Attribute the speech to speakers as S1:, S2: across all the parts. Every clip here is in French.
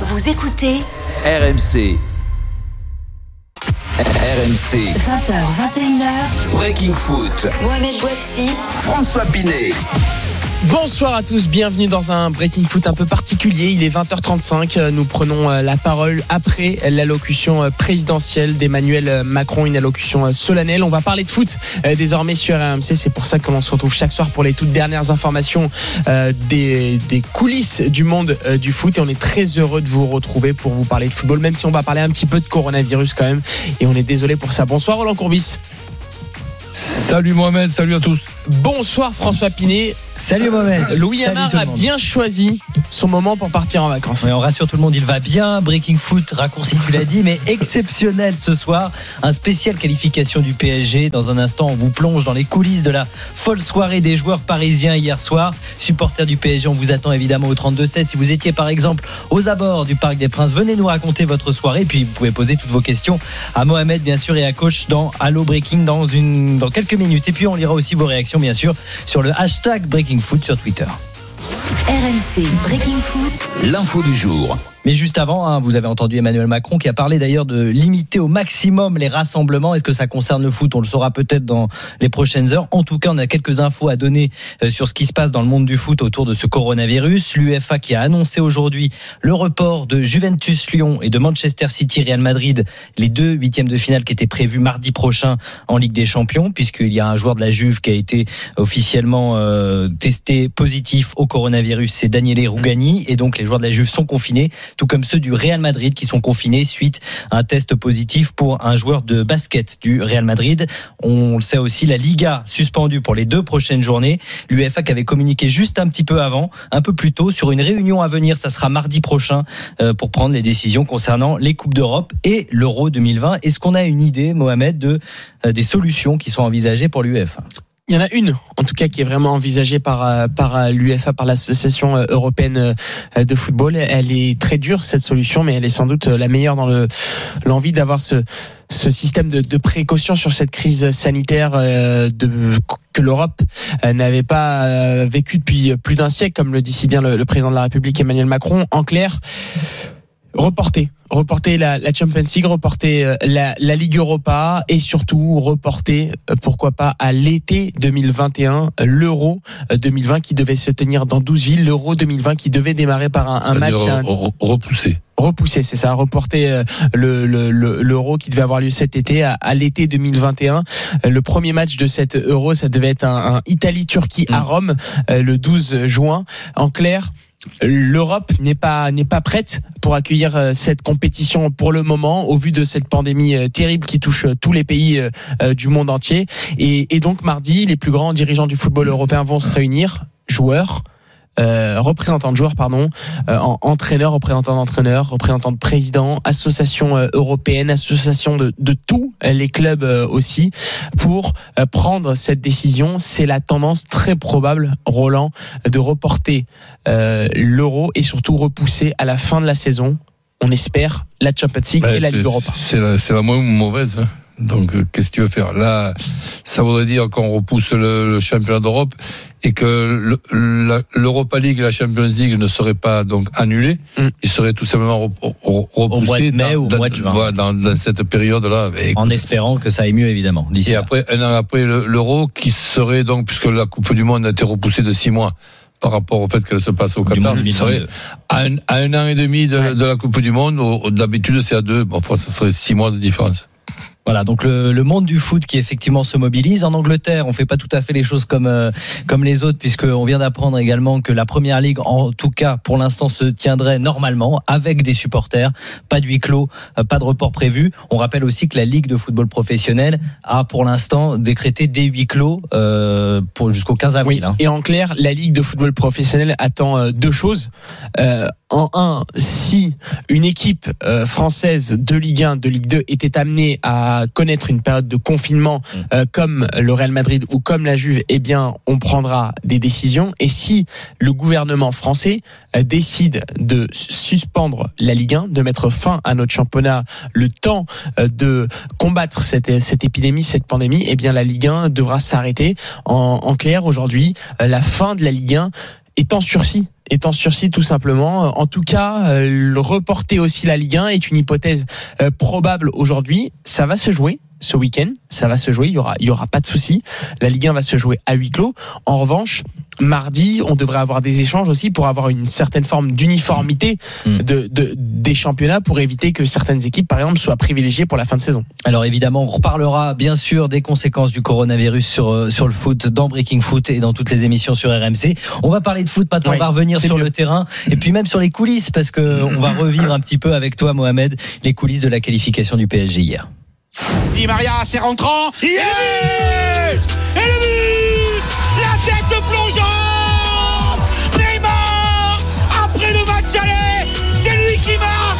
S1: Vous écoutez
S2: RMC. RMC.
S1: 20h, 21h.
S2: Breaking Foot.
S1: Mohamed Bouafsi.
S2: François Pinet.
S3: Bonsoir à tous, bienvenue dans un Breaking Foot un peu particulier. Il est 20h35, nous prenons la parole après l'allocution présidentielle d'Emmanuel Macron, une allocution solennelle. On va parler de foot désormais sur RMC, c'est pour ça que l'on se retrouve chaque soir pour les toutes dernières informations des coulisses du monde du foot. Et on est très heureux de vous retrouver pour vous parler de football, même si on va parler un petit peu de coronavirus quand même. Et on est désolé pour ça. Bonsoir Roland Courbis.
S4: Salut Mohamed, salut à tous.
S3: Bonsoir François Pinet.
S5: Salut Mohamed.
S3: Louis Amar a bien choisi son moment pour partir en vacances.
S5: Oui, on rassure tout le monde, il va bien. Breaking Foot, raccourci tu l'as dit, mais exceptionnel ce soir. Un spécial qualification du PSG. Dans un instant, on vous plonge dans les coulisses de la folle soirée des joueurs parisiens hier soir. Supporters du PSG, on vous attend évidemment au 32-16. Si vous étiez par exemple aux abords du Parc des Princes, venez nous raconter votre soirée. Puis vous pouvez poser toutes vos questions à Mohamed bien sûr et à Coach dans Allo Breaking dans quelques minutes. Et puis on lira aussi vos réactions bien sûr sur le hashtag Breaking Foot sur Twitter.
S1: RMC Breaking Foot.
S2: L'info du jour.
S5: Mais juste avant, vous avez entendu Emmanuel Macron qui a parlé d'ailleurs de limiter au maximum les rassemblements. Est-ce que ça concerne le foot ? On le saura peut-être dans les prochaines heures. En tout cas, on a quelques infos à donner sur ce qui se passe dans le monde du foot autour de ce coronavirus. L'UEFA qui a annoncé aujourd'hui le report de Juventus Lyon et de Manchester City Real Madrid, les deux huitièmes de finale qui étaient prévus mardi prochain en Ligue des Champions, puisqu'il y a un joueur de la Juve qui a été officiellement testé positif au coronavirus, c'est Daniele Rugani, et donc les joueurs de la Juve sont confinés, tout comme ceux du Real Madrid qui sont confinés suite à un test positif pour un joueur de basket du Real Madrid. On le sait aussi, la Liga suspendue pour les 2 prochaines journées. L'UEFA qui avait communiqué juste un petit peu avant, un peu plus tôt, sur une réunion à venir, ça sera mardi prochain, pour prendre les décisions concernant les Coupes d'Europe et l'Euro 2020. Est-ce qu'on a une idée, Mohamed, des solutions qui sont envisagées pour l'UEFA ?
S3: Il y en a une, en tout cas, qui est vraiment envisagée par l'UEFA, par l'Association européenne de football. Elle est très dure, cette solution, mais elle est sans doute la meilleure dans l'envie d'avoir ce système de précaution sur cette crise sanitaire que l'Europe n'avait pas vécu depuis plus d'un siècle, comme le dit si bien le président de la République Emmanuel Macron. En clair, reporter la Champions League, reporter la Ligue Europa et surtout reporter, pourquoi pas, à l'été 2021 l'Euro 2020 qui devait se tenir dans 12 villes, l'Euro 2020 qui devait démarrer par un match repousser, c'est ça, reporter l'Euro qui devait avoir lieu cet été à l'été 2021. Le premier match de cet Euro, ça devait être un Italie-Turquie à Rome le 12 juin. En clair, l'Europe n'est pas prête pour accueillir cette compétition pour le moment au vu de cette pandémie terrible qui touche tous les pays du monde entier et donc mardi les plus grands dirigeants du football européen vont se réunir, représentants de joueurs, entraîneurs, représentants d'entraîneurs, représentants de présidents, associations européennes, associations de tous les clubs aussi, pour prendre cette décision. C'est la tendance très probable, Roland, de reporter l'Euro et surtout repousser à la fin de la saison, on espère, la Champions League et la Ligue Europa.
S4: C'est la moins mauvaise. Donc, qu'est-ce que tu veux faire ? Là, ça voudrait dire qu'on repousse le championnat d'Europe et que l'Europa League et la Champions League ne seraient pas donc annulés. Ils seraient tout simplement repoussés
S5: au mois de mai ou au mois de juin.
S4: Dans cette période-là.
S5: En espérant que ça aille mieux, évidemment.
S4: Et après, un an après, l'Euro qui serait donc, puisque la Coupe du Monde a été repoussée de 6 mois par rapport au fait qu'elle se passe au Qatar, il serait à un an et demi de la Coupe du Monde. D'habitude, c'est à 2. Bon, ça serait 6 mois de différence.
S5: Voilà, donc le monde du foot qui effectivement se mobilise. En Angleterre, on fait pas tout à fait les choses comme les autres, puisqu'on vient d'apprendre également que la Première Ligue, en tout cas pour l'instant, se tiendrait normalement avec des supporters, pas de huis clos, pas de report prévu. On rappelle aussi que la Ligue de football professionnel a pour l'instant décrété des huis clos jusqu'au 15 avril.
S3: Oui, et en clair, la Ligue de football professionnel attend 2 choses. En un, si une équipe française de Ligue 1, de Ligue 2 était amenée à connaître une période de confinement comme le Real Madrid ou comme la Juve, eh bien on prendra des décisions. Et si le gouvernement français décide de suspendre la Ligue 1, de mettre fin à notre championnat le temps de combattre cette épidémie, cette pandémie, eh bien la Ligue 1 devra s'arrêter. En clair, aujourd'hui, la fin de la Ligue 1 est en sursis est en sursis tout simplement. En tout cas, reporter aussi la Ligue 1 est une hypothèse probable aujourd'hui. Ça va se jouer ce week-end, ça va se jouer, il y aura pas de souci. La Ligue 1 va se jouer à huis clos. En revanche, mardi, on devrait avoir des échanges aussi pour avoir une certaine forme d'uniformité des championnats pour éviter que certaines équipes, par exemple, soient privilégiées pour la fin de saison.
S5: Alors évidemment, on reparlera bien sûr des conséquences du coronavirus sur le foot dans Breaking Foot et dans toutes les émissions sur RMC. On va parler de foot maintenant, on va revenir sur le terrain et puis même sur les coulisses parce que on va revivre un petit peu avec toi, Mohamed, les coulisses de la qualification du PSG hier.
S6: Di Maria, c'est rentrant. Et le but, la tête plongeante. Neymar, après le match aller, c'est lui qui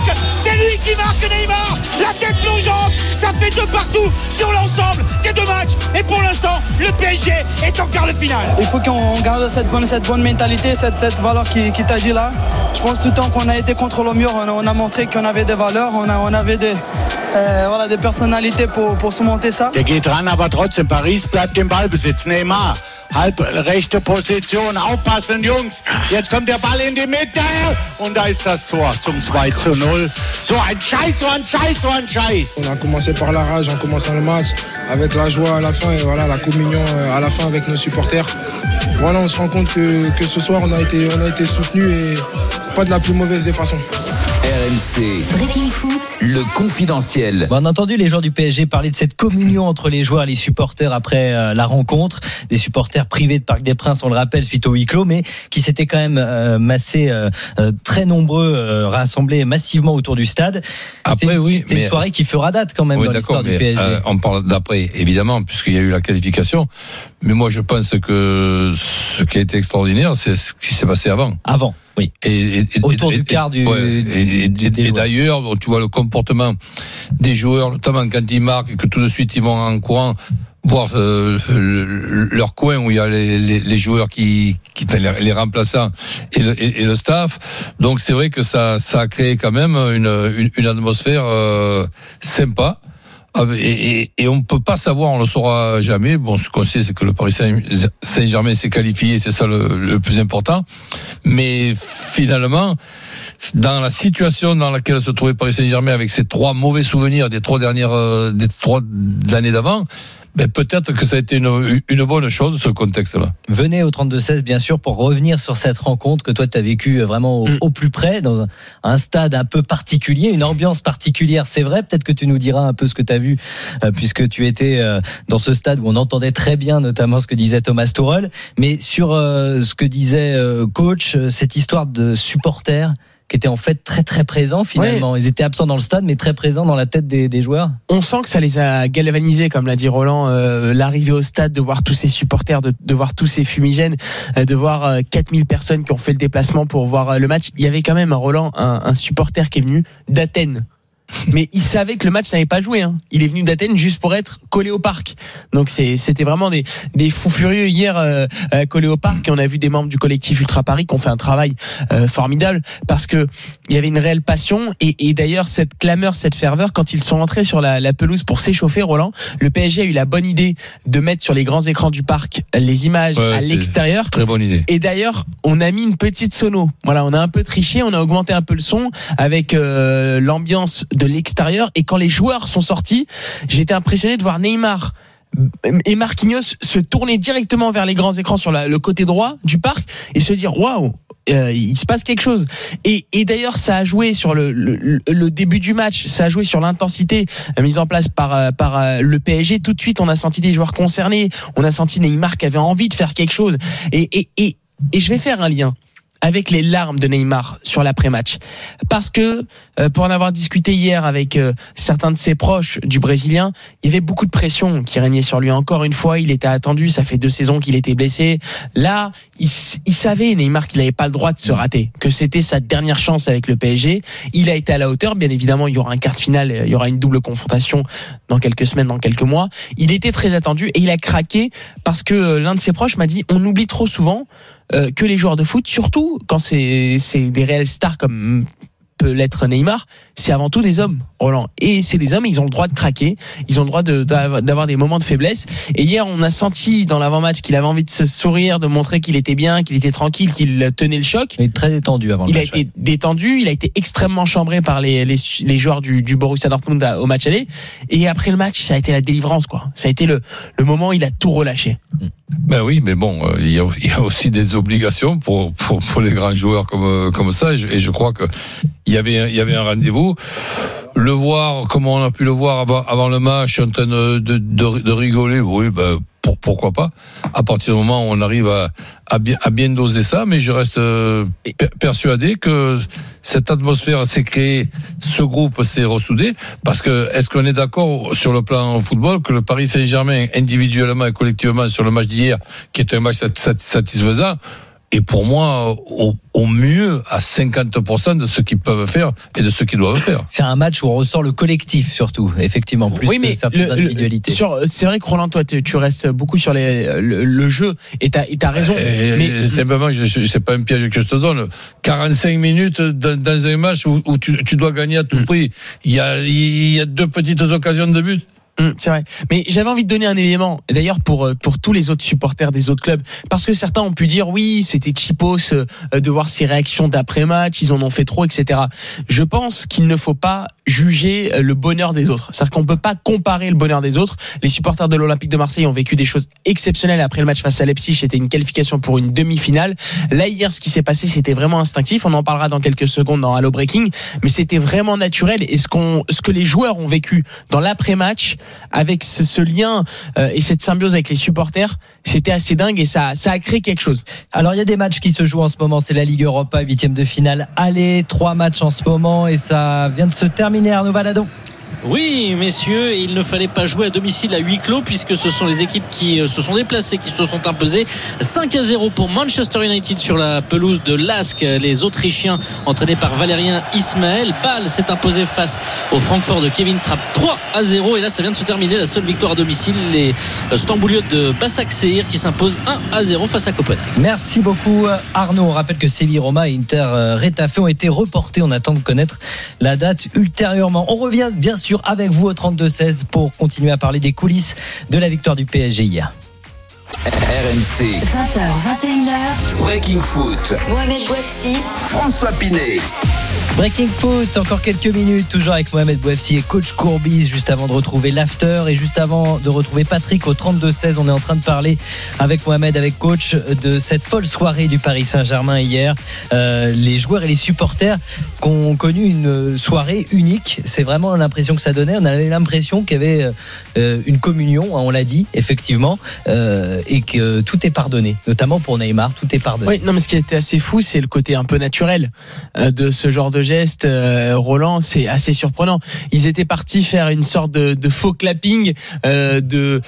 S6: marque Neymar. La tête plongeante, ça fait 2 partout sur l'ensemble des 2 matchs. Et pour l'instant, le PSG est en quart de finale.
S7: Il faut qu'on garde cette bonne mentalité, cette valeur qui t'a dit là. Je pense tout le temps qu'on a été contre le mur, on a montré qu'on avait des valeurs, on avait des personnalités pour surmonter ça.
S8: Der geht ran, aber trotzdem, Paris bleibt im Ballbesitz. Neymar, halb rechte Position, aufpassen Jungs, jetzt kommt der Ball in die Mitte und da ist das Tor zum 2-0. So ein Scheiß.
S9: On a commencé par la rage en commençant le match, avec la joie à la fin et voilà, la communion à la fin avec nos supporters. Voilà, on se rend compte que ce soir on a été soutenus et pas de la plus mauvaise des façons.
S2: RMC,
S1: Breaking Foot,
S2: le confidentiel.
S5: On a entendu les joueurs du PSG parler de cette communion entre les joueurs et les supporters après la rencontre. Des supporters privés de Parc des Princes, on le rappelle, suite au huis clos, mais qui s'étaient quand même massés, très nombreux, rassemblés massivement autour du stade.
S4: Après,
S5: c'est une soirée qui fera date quand même dans l'histoire du PSG.
S4: On parle d'après, évidemment, puisqu'il y a eu la qualification. Mais moi, je pense que ce qui a été extraordinaire, c'est ce qui s'est passé avant.
S5: Avant, oui. Autour du quart du.
S4: Et d'ailleurs, tu vois le comportement des joueurs, notamment quand ils marquent et que tout de suite ils vont en courant voir leur coin où il y a les joueurs les remplaçants et le staff. Donc c'est vrai que ça a créé quand même une atmosphère sympa. Et on ne peut pas savoir, on ne le saura jamais. Bon, ce qu'on sait, c'est que le Paris Saint-Germain s'est qualifié, c'est ça le plus important. Mais finalement, dans la situation dans laquelle se trouvait Paris Saint-Germain avec ces 3 mauvais souvenirs des 3 années d'avant, peut-être que ça a été une bonne chose, ce contexte-là.
S5: Venez au 32-16, bien sûr, pour revenir sur cette rencontre que toi, tu as vécue vraiment au plus près, dans un stade un peu particulier, une ambiance particulière, c'est vrai. Peut-être que tu nous diras un peu ce que tu as vu, puisque tu étais dans ce stade où on entendait très bien, notamment ce que disait Thomas Tuchel. Mais sur ce que disait coach, cette histoire de supporters qui étaient en fait très très présents finalement. Ouais. Ils étaient absents dans le stade mais très présents dans la tête des joueurs.
S3: On sent que ça les a galvanisés, comme l'a dit Roland, l'arrivée au stade, de voir tous ces supporters, de voir tous ces fumigènes, de voir 4000 personnes qui ont fait le déplacement pour voir le match. Il y avait quand même, Roland, un supporter qui est venu d'Athènes. Mais il savait que le match n'avait pas joué. Il est venu d'Athènes juste pour être collé au parc. Donc c'était vraiment des fous furieux hier collés au parc. Et on a vu des membres du collectif Ultra Paris qui ont fait un travail formidable parce que il y avait une réelle passion. Et d'ailleurs cette clameur, cette ferveur, quand ils sont entrés sur la pelouse pour s'échauffer, Roland, le PSG a eu la bonne idée de mettre sur les grands écrans du parc les images à l'extérieur.
S4: Très bonne idée.
S3: Et d'ailleurs, on a mis une petite sono. Voilà, on a un peu triché, on a augmenté un peu le son avec l'ambiance de l'extérieur. Et quand les joueurs sont sortis, j'étais impressionné de voir Neymar et Marquinhos se tourner directement vers les grands écrans sur le côté droit du parc et se dire waouh, il se passe quelque chose. Et d'ailleurs ça a joué sur le début du match, ça a joué sur l'intensité mise en place par le PSG. Tout de suite on a senti des joueurs concernés, on a senti Neymar qui avait envie de faire quelque chose et je vais faire un lien avec les larmes de Neymar sur l'après-match. Parce que, pour en avoir discuté hier avec certains de ses proches du Brésilien, il y avait beaucoup de pression qui régnait sur lui. Encore une fois, il était attendu, ça fait 2 saisons qu'il était blessé. Là, il savait, Neymar, qu'il n'avait pas le droit de se rater, que c'était sa dernière chance avec le PSG. Il a été à la hauteur, bien évidemment, il y aura un quart de finale, il y aura une double confrontation dans quelques semaines, dans quelques mois. Il était très attendu et il a craqué parce que l'un de ses proches m'a dit, on oublie trop souvent que les joueurs de foot, surtout quand c'est des réelles stars comme peut l'être Neymar, c'est avant tout des hommes, Roland. Et c'est des hommes, ils ont le droit de craquer, ils ont le droit d'avoir des moments de faiblesse. Et hier, on a senti dans l'avant-match qu'il avait envie de se sourire, de montrer qu'il était bien, qu'il était tranquille, qu'il tenait le choc.
S5: Il est très détendu avant le match.
S3: Il a été détendu, il a été extrêmement chambré par les joueurs du Borussia Dortmund au match aller. Et après le match, ça a été la délivrance, quoi. Ça a été le moment où il a tout relâché.
S4: Ben oui, mais bon, il y a aussi des obligations pour les grands joueurs comme ça. Et je crois que il y avait un rendez-vous. Le voir, comme on a pu le voir avant le match, en train de rigoler, oui, ben pourquoi pas. À partir du moment où on arrive à bien doser ça, mais je reste persuadé que cette atmosphère s'est créée, ce groupe s'est ressoudé, parce que est-ce qu'on est d'accord sur le plan football que le Paris Saint-Germain, individuellement et collectivement sur le match d'hier, qui est un match satisfaisant, et pour moi, au mieux, à 50% de ce qu'ils peuvent faire et de ce qu'ils doivent faire.
S5: C'est un match où on ressort le collectif, surtout, effectivement, plus que certaines individualités.
S3: C'est vrai que Roland, toi, tu restes beaucoup sur le jeu, et t'as raison.
S4: Mais simplement, c'est pas un piège que je te donne. 45 minutes dans un match où tu dois gagner à tout prix. Il y a deux petites occasions de but.
S3: C'est vrai. Mais j'avais envie de donner un élément, d'ailleurs pour tous les autres supporters des autres clubs, parce que certains ont pu dire oui, c'était cheapos de voir ces réactions d'après-match, ils en ont fait trop, etc. Je pense qu'il ne faut pas juger le bonheur des autres. C'est-à-dire qu'on peut pas comparer le bonheur des autres. Les supporters de l'Olympique de Marseille ont vécu des choses exceptionnelles après le match face à Leipzig. C'était une qualification pour une demi-finale. Là, hier, ce qui s'est passé, c'était vraiment instinctif. On en parlera dans quelques secondes dans Hello Breaking, mais c'était vraiment naturel. Et ce que les joueurs ont vécu dans l'après-match, avec ce lien et cette symbiose avec les supporters, c'était assez dingue et ça a créé quelque chose.
S5: Alors il y a des matchs qui se jouent en ce moment, c'est la Ligue Europa, 8e de finale aller, 3 matchs en ce moment et ça vient de se terminer. Arnaud Valadon.
S10: Oui, messieurs, il ne fallait pas jouer à domicile à huis clos puisque ce sont les équipes qui se sont déplacées, qui se sont imposées. 5-0 pour Manchester United sur la pelouse de Lask. Les Autrichiens entraînés par Valérien Ismaël. Bâle s'est imposé face au Francfort de Kevin Trapp 3-0. Et là, ça vient de se terminer. La seule victoire à domicile, les Stambouliotes de Başakşehir qui s'imposent 1-0 face à Copenhague.
S5: Merci beaucoup Arnaud. On rappelle que Séville, Roma et Inter Retafe ont été reportés. On attend de connaître la date ultérieurement. On revient bien sûr avec vous au 32-16 pour continuer à parler des coulisses de la victoire du PSG hier.
S2: RMC
S1: 20h, 21h.
S2: Breaking Foot.
S1: Mohamed Bouafsi,
S2: François Pinet.
S5: Breaking Foot, encore quelques minutes, toujours avec Mohamed Bouafsi et coach Courbis, juste avant de retrouver l'after et juste avant de retrouver Patrick au 32-16. On est en train de parler avec Mohamed, avec coach, de cette folle soirée du Paris Saint-Germain hier. Les joueurs et les supporters qui ont connu une soirée unique. C'est vraiment l'impression que ça donnait. On avait l'impression qu'il y avait une communion, on l'a dit, effectivement, et que tout est pardonné, notamment pour Neymar, tout est pardonné.
S3: Oui, non, mais ce qui était assez fou, c'est le côté un peu naturel de ce genre de geste. Roland, c'est assez surprenant. Ils étaient partis faire une sorte de faux clapping, de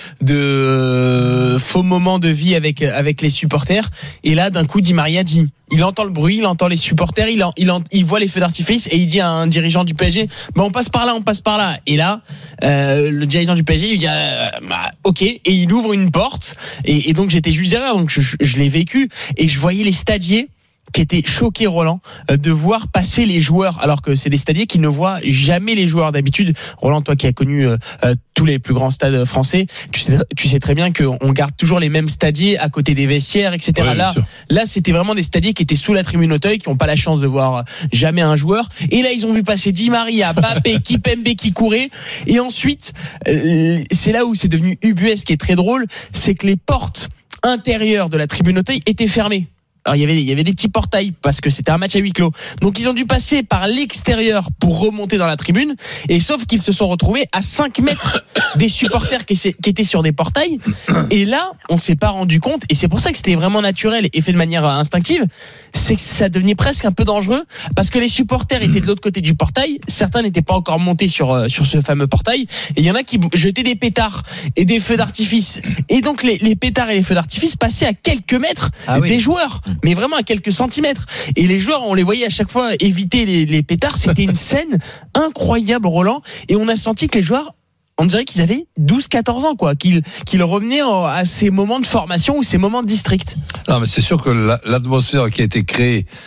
S3: faux moment de vie avec les supporters. Et là, d'un coup, Di Maria dit, il entend le bruit, il entend les supporters, il voit les feux d'artifice et il dit à un dirigeant du PSG, on passe par là. Et là, le dirigeant du PSG lui dit, ok, et il ouvre une porte. Et donc j'étais juste derrière, donc je l'ai vécu et je voyais les stadiers qui étaient choqués, Roland, de voir passer les joueurs, alors que c'est des stadiers qui ne voient jamais les joueurs d'habitude. Roland, toi qui as connu tous les plus grands stades français, tu sais très bien qu'on garde toujours les mêmes stadiers à côté des vestiaires, etc.
S4: Ouais,
S3: là, c'était vraiment des stadiers qui étaient sous la tribune Auteuil, qui n'ont pas la chance de voir jamais un joueur. Et là, ils ont vu passer Di Maria, Mbappé, Kimpembe qui courait. Et ensuite, c'est là où c'est devenu ubuesque et très drôle, c'est que les portes intérieures de la tribune Auteuil étaient fermées. Alors il y avait des petits portails parce que c'était un match à huis clos. Donc ils ont dû passer par l'extérieur pour remonter dans la tribune. Et sauf qu'ils se sont retrouvés à 5 mètres des supporters qui étaient sur des portails. Et là, on s'est pas rendu compte. Et c'est pour ça que c'était vraiment naturel et fait de manière instinctive. C'est que ça devenait presque un peu dangereux parce que les supporters étaient de l'autre côté du portail. Certains n'étaient pas encore montés sur ce fameux portail. Et il y en a qui jetaient des pétards et des feux d'artifice. Et donc les pétards et les feux d'artifice passaient à quelques mètres des joueurs. Mais vraiment à quelques centimètres. Et les joueurs, on les voyait à chaque fois éviter les pétards. C'était une scène incroyable, Roland. Et on a senti que les joueurs, on dirait qu'ils avaient 12-14 ans, quoi. Qu'ils revenaient à ces moments de formation ou ces moments de district.
S4: Non, mais c'est sûr que l'atmosphère qui a été créée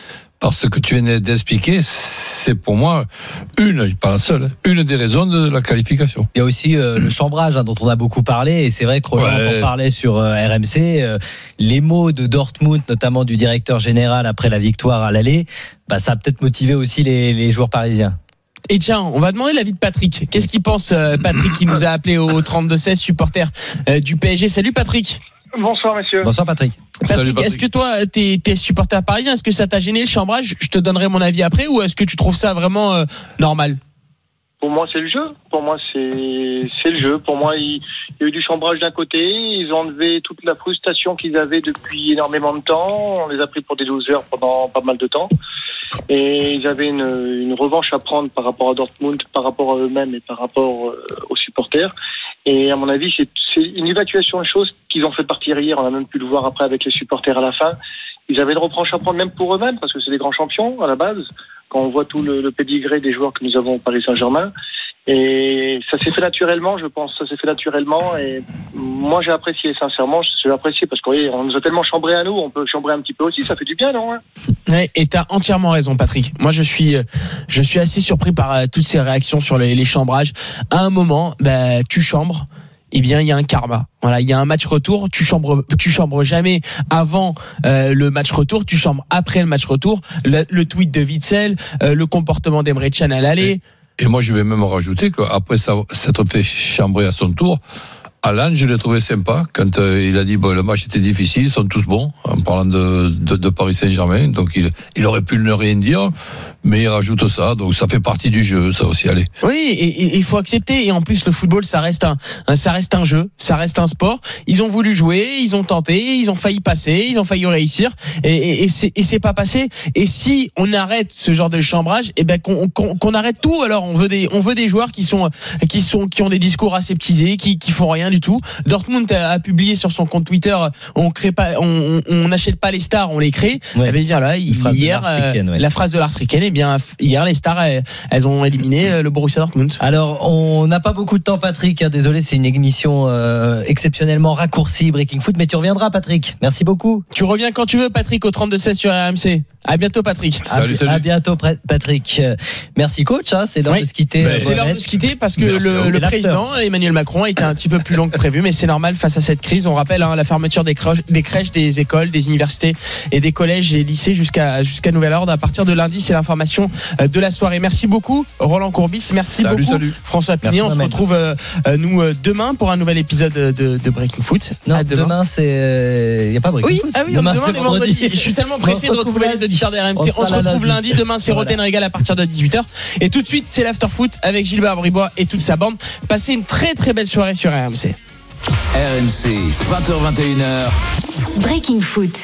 S4: Alors, ce que tu viens d'expliquer, c'est pour moi pas la seule, une des raisons de la qualification.
S5: Il y a aussi le chambrage dont on a beaucoup parlé, et c'est vrai que Roland en parlait sur RMC. Les mots de Dortmund, notamment du directeur général après la victoire à l'aller, ça a peut-être motivé aussi les joueurs parisiens.
S3: Et tiens, on va demander l'avis de Patrick. Qu'est-ce qu'il pense, Patrick, qui nous a appelé au 32-16, supporter du PSG. Salut Patrick.
S11: Bonsoir messieurs.
S5: Bonsoir Patrick.
S3: Patrick, est-ce que toi, t'es supporter parisien? Est-ce que ça t'a gêné le chambrage? Je te donnerai mon avis après, ou est-ce que tu trouves ça vraiment normal?
S11: Pour moi, c'est le jeu. Pour moi, c'est le jeu. Pour moi, il y a eu du chambrage d'un côté. Ils ont enlevé toute la frustration qu'ils avaient depuis énormément de temps. On les a pris pour des losers pendant pas mal de temps. Et ils avaient une revanche à prendre par rapport à Dortmund, par rapport à eux-mêmes et par rapport aux supporters. Et à mon avis, c'est une évacuation de choses qu'ils ont fait partir hier. On a même pu le voir après avec les supporters à la fin. Ils avaient une revanche à prendre même pour eux-mêmes, parce que c'est des grands champions à la base, quand on voit tout le pédigré des joueurs que nous avons au Paris Saint-Germain. Et ça s'est fait naturellement, je pense. Ça s'est fait naturellement. Et moi, j'ai apprécié, sincèrement. J'ai apprécié parce qu'on nous a tellement chambré à nous. On peut chambrer un petit peu aussi. Ça fait du bien, non?
S3: Ouais, et t'as entièrement raison, Patrick. Moi, je suis assez surpris par toutes ces réactions sur les chambrages. À un moment, tu chambres. Eh bien, il y a un karma. Voilà, il y a un match retour. Tu chambres jamais avant le match retour. Tu chambres après le match retour. Le tweet de Witsel, le comportement d'Emre Can à l'aller.
S4: Et moi, je vais même rajouter qu'après s'être fait chambrer à son tour, Alan, je l'ai trouvé sympa quand il a dit le match était difficile, ils sont tous bons, en parlant de Paris Saint-Germain. Donc il aurait pu ne rien dire, mais il rajoute ça. Donc ça fait partie du jeu, ça aussi. Allez.
S3: Oui, et il faut accepter. Et en plus, le football, ça reste un jeu, ça reste un sport. Ils ont voulu jouer, ils ont tenté, ils ont failli passer, ils ont failli réussir, et c'est pas passé. Et si on arrête ce genre de chambrage, qu'on arrête tout. Alors on veut des joueurs qui ont des discours aseptisés, qui font rien du tout. Dortmund a publié sur son compte Twitter, on n'achète pas les stars, on les crée.
S5: Ouais.
S3: Et bien voilà, hier la phrase de Lars Ricken, hier les stars elles ont éliminé le Borussia Dortmund.
S5: Alors on n'a pas beaucoup de temps, Patrick, désolé, c'est une émission exceptionnellement raccourcie, Breaking Foot, mais tu reviendras, Patrick. Merci beaucoup.
S3: Tu reviens quand tu veux, Patrick, au 32-16 sur RMC. À bientôt, Patrick.
S4: Salut.
S5: À bientôt, Patrick. Merci, coach. C'est l'heure de se quitter.
S3: C'est l'heure de se quitter parce que le président Emmanuel Macron a été un petit peu plus long que prévu, mais c'est normal face à cette crise. On rappelle la fermeture des crèches, des écoles, des universités et des collèges et lycées jusqu'à nouvel ordre. À partir de lundi, c'est l'information de la soirée. Merci beaucoup, Roland Courbis. Merci beaucoup, François Pinet. On se retrouve nous demain pour un nouvel épisode de Breaking Foot.
S5: Non, demain il n'y a pas Breaking Foot.
S3: Ah oui, demain c'est vendredi. Je suis tellement pressé de retrouver les auditeurs d'RMC. On se retrouve lundi. Demain, c'est Roten Régal à partir de 18h. Et tout de suite, c'est l'After Foot avec Gilbert Bribois et toute sa bande. Passez une très très belle soirée sur RMC.
S2: RMC, 20h-21h.
S1: Breaking Foot.